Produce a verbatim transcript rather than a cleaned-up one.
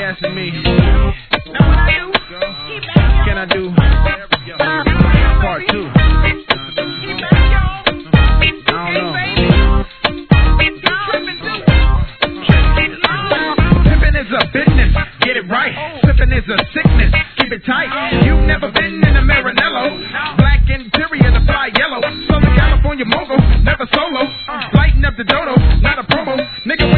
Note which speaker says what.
Speaker 1: asking me, can I do part two? I don't know. Pimpin' is a business, get it right. Sippin' is a sickness, keep it tight. You've never been in a Maranello. Black interior, the fly yellow. Southern California mogul, never solo. Lighten up the dodo, not a promo. Nigga,